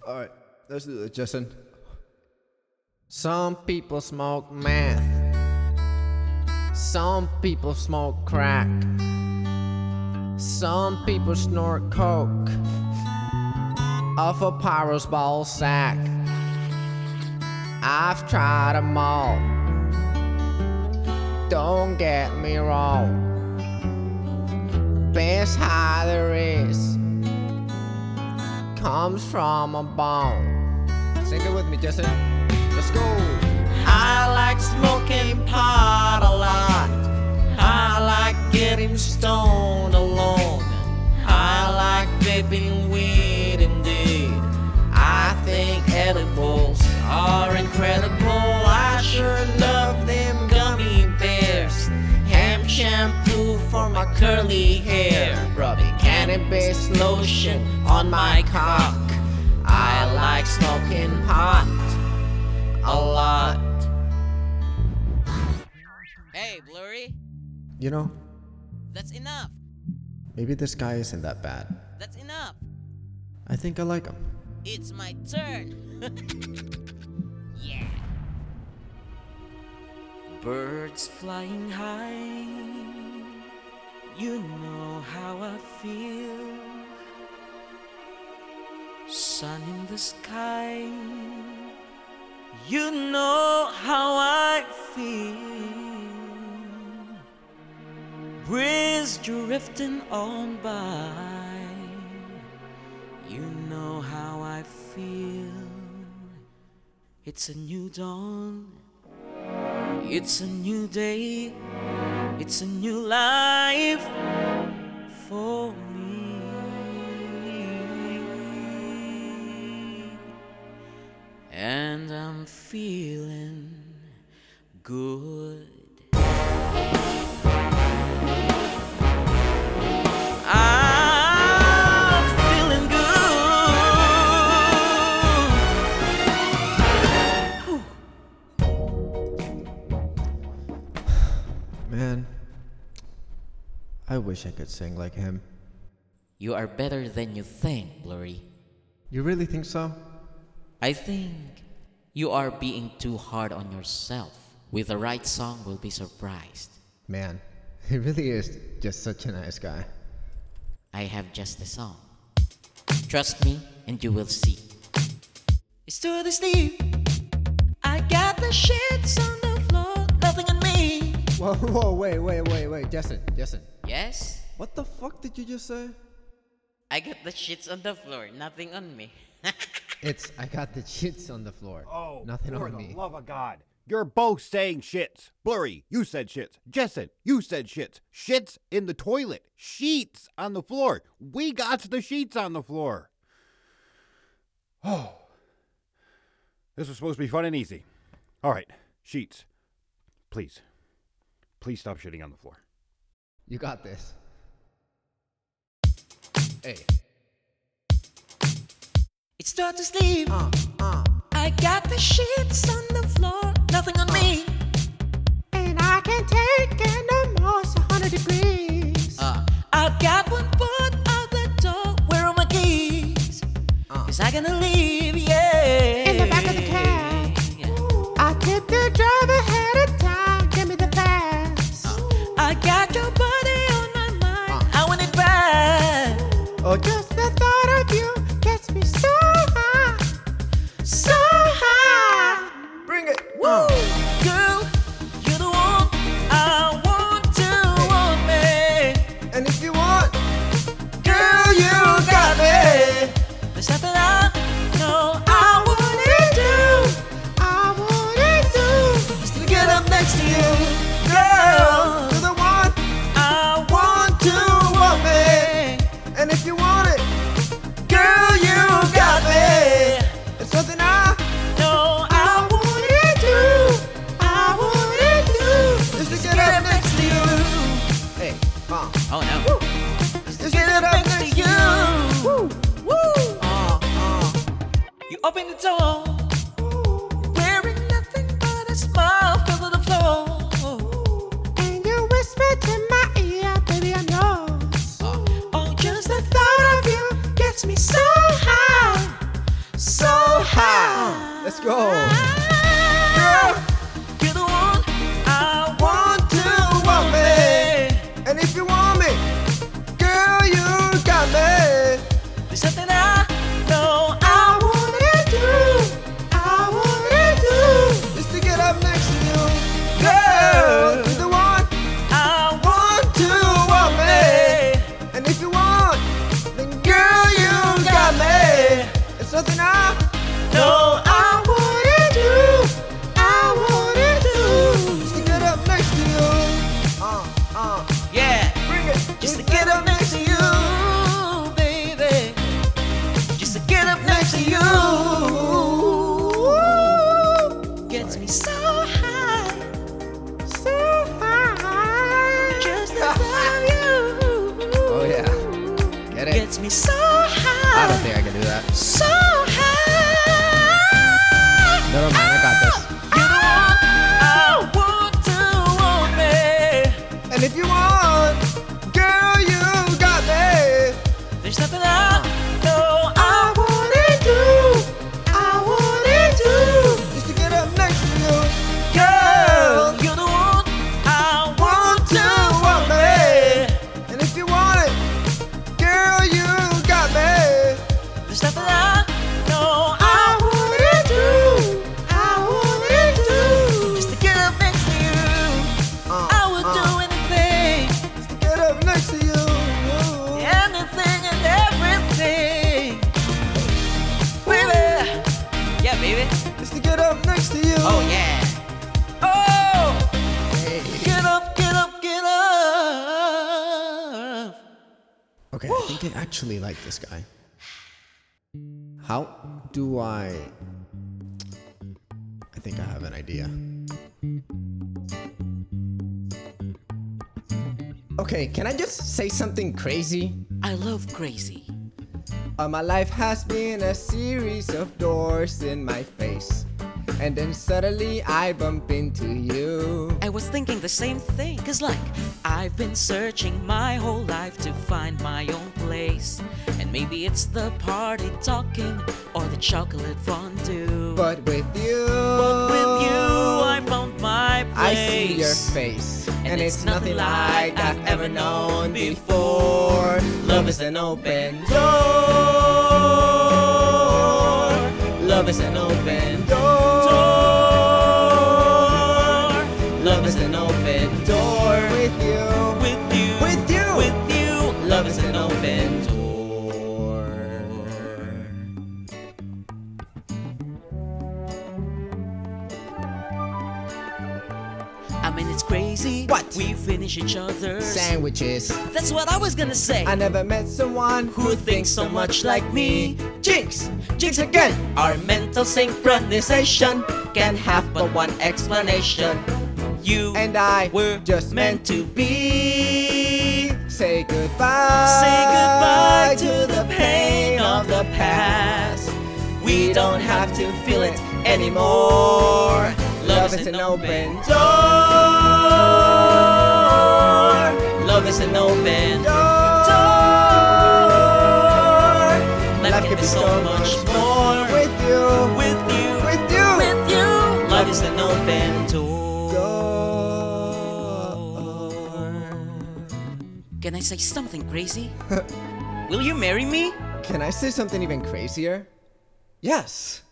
Alright, let's do this, Justin. Some people smoke meth. Some people smoke crack. Some people snort coke off a Pyro's ball sack. I've tried 'em all. Don't get me wrong. Best high there is comes from a bone. Sing it with me, Justin. Let's go. I like smoking pot a lot. I like getting stoned alone. I like vaping weed indeed. I think edibles are incredible. I sure love them gummy bears. Hemp shampoo for my curly hair. Rubbing cannabis lotion on my cock. I like smoking pot a lot. Hey, Blurry, You know, that's enough. maybe this guy isn't that bad. That's enough. I think I like him. It's my turn. Yeah. Birds flying high, you know how I feel. Sun in the sky, you know how I feel. Breeze drifting on by, you know how I feel. It's a new dawn, it's a new day, it's a new life for me. And I'm feeling good. I'm feeling good. Man, I wish I could sing like him. You are better than you think, Blurry. You really think so? I think you are being too hard on yourself. With the right song, we'll be surprised. Man, he really is just such a nice guy. I have just the song. Trust me, and you will see. It's to the sleep. I got the shits on the floor, nothing on me. Whoa, wait, Justin. Yes? What the fuck did you just say? I got the shits on the floor, nothing on me. It's, I got the shits on the floor. Oh, Nothing for on the me. love of God. You're both saying shits. Blurry, you said shits. Jessen, you said shits. Shits in the toilet. Sheets on the floor. We got the sheets on the floor. Oh. This was supposed to be fun and easy. All right, sheets. Please. Please stop shitting on the floor. You got this. Hey. It's start to sleep. I got the shits on the floor, nothing on me. And I can take it no more, it's 100 degrees. I've got one foot out the door, where are my keys? Cause I gotta leave, yeah. In the back of the cab. I tip the driver ahead of time, give me the fast. I got your body on my mind, I want it bad. Oh, Just the thought of you gets me so high, so high. bring it. Woo! Girl, you're the one I want to want me. And if you want, Girl, you got me. There's nothing I know I wouldn't do. I wouldn't do. Just to get up next to you, girl. you're the one, I want to want me. and if you want it, Girl, you got me. it's something I No, I wouldn't do. I wouldn't do. just to Just get to get up up next to you. Hey, Oh no. just Just to get up next to you. Woo, woo. You open the door, wearing nothing but a smile, fell to the floor. And you whisper to my ear, baby, I'm yours. Oh, just The thought of you gets me so high, so Let's go. You're the one I Want to want me, and if you want me, girl, you got me. There's something I know I wanna do just to get up next to you, girl. You're the one I want to want me, and if you want, then girl, you got me. It's something I know I wanna do just to get up next to you. Yeah, Bring it. just to get up next to you, baby. Just to get up next to you. Gets me so high, so high. just to love you. Oh yeah, get it. Gets me so I high, don't think I can do that. so high. Never mind, I got this. You're the one I want to want me. And if you want, girl, you got me. There's nothing I know I wanna do just to get up next to you, girl. You're the one I Want to want me, and if you want it, girl, you got me. There's nothing I know I wanna do just to get up next to you. I would do anything, just to get up next to you. anything and everything. Baby, yeah, baby. Just to get up next to you. Oh yeah. Oh, Hey. get up, get up, get up. Okay, I think I actually like this guy. How do I think I have an idea. Okay, can I just say something crazy? I love crazy. My life has been a series of doors in my face. And then suddenly I bump into you. I was thinking the same thing, cause like I've been searching my whole life to find my own place. And maybe it's the party talking or the chocolate fondue. But with you, I found my place. I see your face, and it's nothing like I've ever known before. Love is an open door. Love is an open door. Love is an open door. With you, With you, with you, with you. love is an open door. I mean it's crazy. What? We finish each other's Sandwiches. That's what I was gonna say. I never met someone Who thinks so much like me? Jinx, jinx again. Our mental synchronization can have but one explanation. You And I were just meant to be. Say goodbye. say goodbye to the pain of the past. We don't have to feel it anymore. Love is an open door. Love is an open door. Life can be so much more with you. with you, With you. with you. Love is an open door. Can I say something crazy? Will you marry me? Can I say something even crazier? Yes.